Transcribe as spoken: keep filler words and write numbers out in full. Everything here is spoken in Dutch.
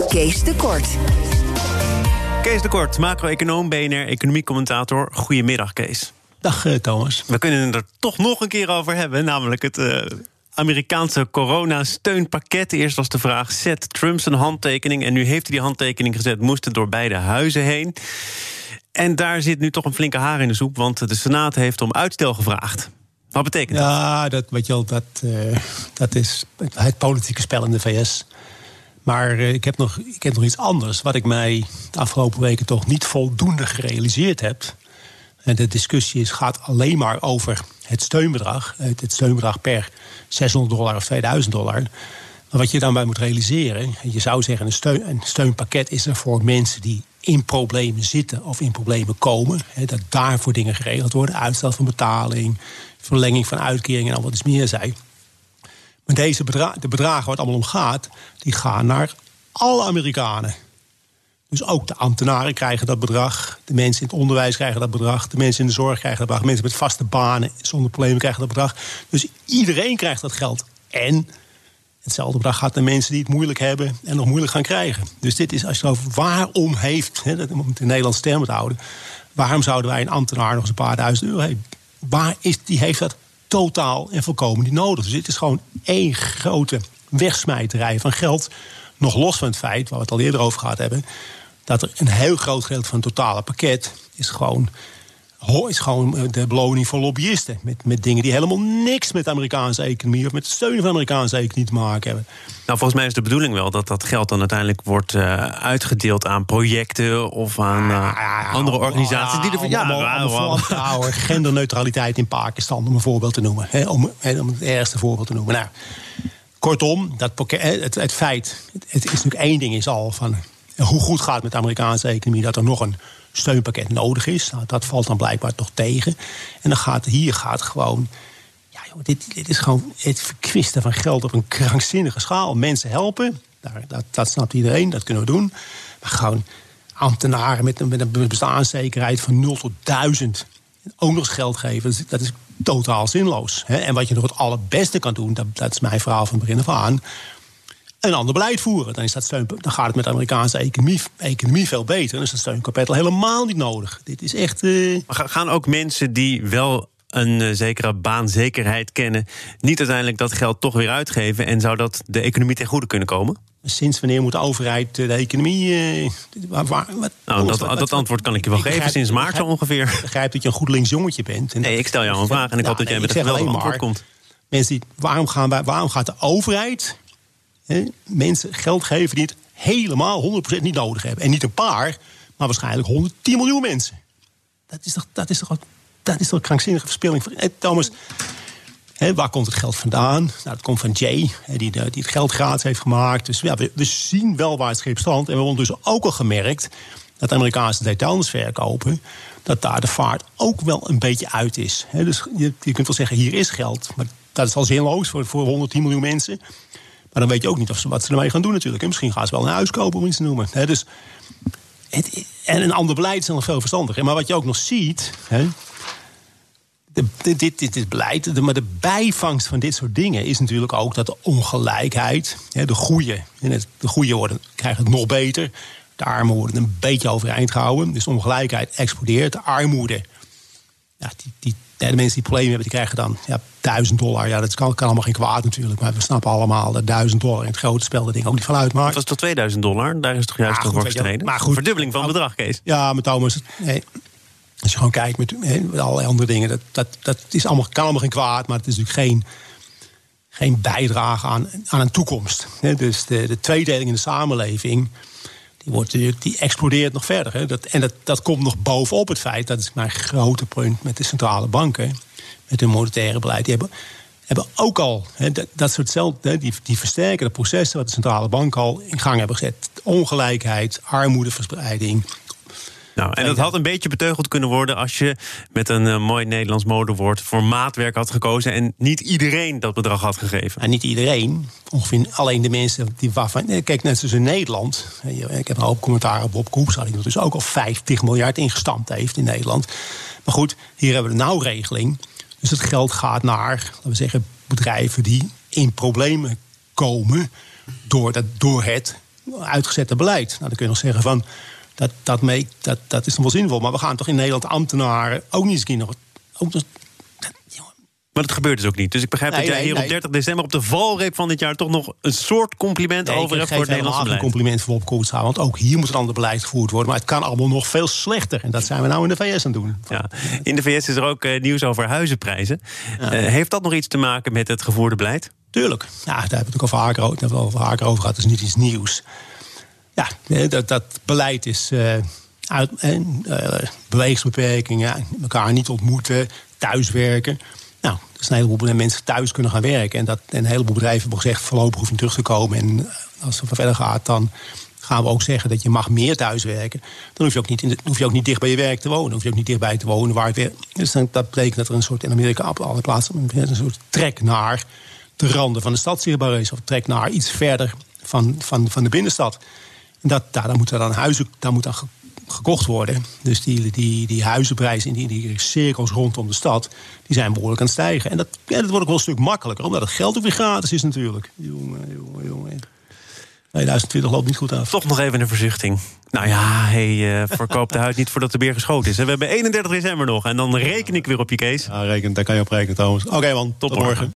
Kees de Kort. Kees de Kort, macro-econoom, B N R-economiecommentator. Goedemiddag, Kees. Dag, uh, Thomas. We kunnen het er toch nog een keer over hebben, namelijk het uh, Amerikaanse coronasteunpakket. Eerst was de vraag, zet Trump zijn handtekening? En nu heeft hij die handtekening gezet, moest het door beide huizen heen. En daar zit nu toch een flinke haar in de soep, want de Senaat heeft om uitstel gevraagd. Wat betekent dat? Ja, dat, weet je wel, dat, uh, dat is het politieke spel in de V S. Maar uh, ik, heb nog, ik heb nog iets anders, wat ik mij de afgelopen weken toch niet voldoende gerealiseerd heb. En de discussie is, gaat alleen maar over het steunbedrag. Het steunbedrag per zeshonderd dollar of tweeduizend dollar. Maar wat je dan bij moet realiseren, je zou zeggen, een, steun, een steunpakket is er voor mensen die in problemen zitten of in problemen komen. He, dat daarvoor dingen geregeld worden. Uitstel van betaling, verlenging van uitkeringen en al wat is meer zij. Maar deze bedra- de bedragen waar het allemaal om gaat, die gaan naar alle Amerikanen. Dus ook de ambtenaren krijgen dat bedrag. De mensen in het onderwijs krijgen dat bedrag. De mensen in de zorg krijgen dat bedrag. Mensen met vaste banen zonder problemen krijgen dat bedrag. Dus iedereen krijgt dat geld. En hetzelfde bedrag gaat naar mensen die het moeilijk hebben en nog moeilijk gaan krijgen. Dus dit is, als je het over waarom heeft, hè, dat moet in Nederlandse termen te houden, waarom zouden wij een ambtenaar nog eens een paar duizend euro hebben? Waar is, die heeft dat totaal en volkomen niet nodig. Dus dit is gewoon één grote wegsmijterij van geld. Nog los van het feit, waar we het al eerder over gehad hebben, dat er een heel groot gedeelte van het totale pakket is gewoon, is gewoon de beloning voor lobbyisten. Met, met dingen die helemaal niks met de Amerikaanse economie of met het steunen van de Amerikaanse economie te maken hebben. Nou, volgens mij is de bedoeling wel dat dat geld dan uiteindelijk wordt uh, uitgedeeld aan projecten of aan uh, ja, ja, andere organisaties. Ja, die ervan, ja, ja, om, om, om, om genderneutraliteit in Pakistan, om een voorbeeld te noemen. He, om, om het eerste voorbeeld te noemen. Nou, kortom, dat pakket, het, het feit, het, het is natuurlijk één ding is al van hoe goed gaat het met de Amerikaanse economie, dat er nog een steunpakket nodig is. Nou, dat valt dan blijkbaar toch tegen. En dan gaat hier gaat gewoon, ja, joh, dit, dit is gewoon het verkwisten van geld op een krankzinnige schaal. Mensen helpen, daar, dat, dat snapt iedereen, dat kunnen we doen. Maar gewoon ambtenaren met een, met een bestaanszekerheid van nul tot duizend ook nog eens geld geven, dat is, dat is totaal zinloos. Hè? En wat je nog het allerbeste kan doen, dat, dat is mijn verhaal van begin af aan, een ander beleid voeren. Dan, is dat steun, dan gaat het met de Amerikaanse economie, economie veel beter. Dan is dat steunkapitel helemaal niet nodig. Dit is echt. Uh... Maar gaan ook mensen die wel een uh, zekere baanzekerheid kennen, niet uiteindelijk dat geld toch weer uitgeven? En zou dat de economie ten goede kunnen komen? Sinds wanneer moet de overheid de economie. Uh, waar, waar, wat, nou, dat, wat, dat antwoord kan ik je wel ik geven. Begrijp, Sinds maart zo ongeveer. Ik begrijp dat je een goed links jongetje bent. En nee, ik stel jou een vraag en ik ja, hoop dat nee, jij met een geweldig antwoord komt. Mensen die, waarom, gaan wij, waarom gaat de overheid He, mensen geld geven die het helemaal honderd procent niet nodig hebben? En niet een paar, maar waarschijnlijk honderdtien miljoen mensen. Dat is toch, dat is toch, dat is toch een krankzinnige verspilling. Hey, Thomas, he, waar komt het geld vandaan? Nou, dat komt van Jay, he, die, die het geld gratis heeft gemaakt. Dus ja, we, we zien wel waar het schip strandt. En we hebben ondertussen ook al gemerkt dat de Amerikaanse detailhandels verkopen, dat daar de vaart ook wel een beetje uit is. He, dus je, je kunt wel zeggen, hier is geld, maar dat is al zinloos voor, voor honderdtien miljoen mensen. Maar dan weet je ook niet of ze, wat ze ermee gaan doen natuurlijk. En misschien gaan ze wel een huis kopen, om iets te noemen. He, dus het, en een ander beleid is nog veel verstandiger. Maar wat je ook nog ziet, he, de, dit, dit, dit, dit beleid, de, maar de bijvangst van dit soort dingen is natuurlijk ook dat de ongelijkheid, he, de goeie, de goeie worden, krijgen het nog beter. De armen worden een beetje overeind gehouden. Dus de ongelijkheid explodeert. De armoede, ja, die, die de mensen die problemen hebben, die krijgen dan ja, duizend dollar. Ja, dat kan, kan allemaal geen kwaad natuurlijk. Maar we snappen allemaal dat duizend dollar in het grote spel dat ding ook niet van uitmaakt. Dat is toch tweeduizend dollar? Daar is toch juist ja, voor gestreden? Maar goed, verdubbeling van het bedrag, Kees. Ja, maar Thomas, nee, als je gewoon kijkt met, nee, met allerlei andere dingen, dat, dat, dat is allemaal, kan allemaal geen kwaad, maar het is natuurlijk geen, geen bijdrage aan, aan een toekomst. Dus de, de tweedeling in de samenleving, Die, wordt, die explodeert nog verder. Hè. Dat, en dat, dat komt nog bovenop het feit, dat is mijn grote punt met de centrale banken, met hun monetaire beleid. Die hebben, hebben ook al hè, dat, dat soort zelf, die, die versterken de processen wat de centrale banken al in gang hebben gezet. Ongelijkheid, armoedeverspreiding. Nou, en dat had een beetje beteugeld kunnen worden als je met een uh, mooi Nederlands modewoord voor maatwerk had gekozen en niet iedereen dat bedrag had gegeven. En niet iedereen, ongeveer alleen de mensen die waarvan. Kijk, net zoals in Nederland. Ik heb een hoop commentaar op Bob Koepstra, die dus ook al vijftig miljard ingestampt heeft in Nederland. Maar goed, hier hebben we de nauwregeling. Dus het geld gaat naar, laten we zeggen, bedrijven die in problemen komen door, dat, door het uitgezette beleid. Nou, dan kun je nog zeggen van, dat, dat, mee, dat, dat is nog wel zinvol. Maar we gaan toch in Nederland ambtenaren ook niet eens een keer nog... Ook nog, Maar dat gebeurt dus ook niet. Dus ik begrijp nee, dat jij nee, hier nee. op dertig december op de valreep van dit jaar toch nog een soort compliment nee, over hebt voor het Nederlandse beleid. Ik geef een compliment voor Wopke Hoekstra, want ook hier moet een ander beleid gevoerd worden. Maar het kan allemaal nog veel slechter. En dat zijn we nou in de V S aan het doen. Ja. In de V S is er ook uh, nieuws over huizenprijzen. Ja. Uh, heeft dat nog iets te maken met het gevoerde beleid? Tuurlijk. Ja, daar hebben we het ook al vaker, daar hebben we al vaker over gehad. Dat is niet iets nieuws. Ja, dat, dat beleid is uh, uit, uh, bewegingsbeperkingen, elkaar niet ontmoeten, thuiswerken. Nou, er zijn een heleboel mensen thuis kunnen gaan werken. En, dat, en een heleboel bedrijven hebben gezegd, voorlopig hoef je terug te komen. En als het verder gaat, dan gaan we ook zeggen dat je mag meer thuiswerken. Dan hoef je ook niet, in de, hoef je ook niet dicht bij je werk te wonen. Dan hoef je ook niet dichtbij te wonen waar het weer. Dus dan, dat betekent dat er een soort, in Amerika op alle plaatsen, een soort trek naar de randen van de stad zichtbaar is. Of trek naar iets verder van, van, van de binnenstad. En dat, daar, daar moeten dan huizen, daar moet dan gekocht worden. Dus die, die, die huizenprijzen in die, die cirkels rondom de stad, die zijn behoorlijk aan het stijgen. En dat, ja, dat wordt ook wel een stuk makkelijker, omdat het geld ook weer gratis is natuurlijk. Jongen, jongen, jongen. tweeduizend twintig loopt niet goed af. Toch nog even een verzuchting. Nou ja, hey, uh, verkoop de huid niet voordat de beer geschoten is. En we hebben eenendertig december nog en dan reken ik weer op je, Kees. Ja, reken, daar kan je op rekenen, Thomas. Oké okay, man, tot, tot morgen. morgen.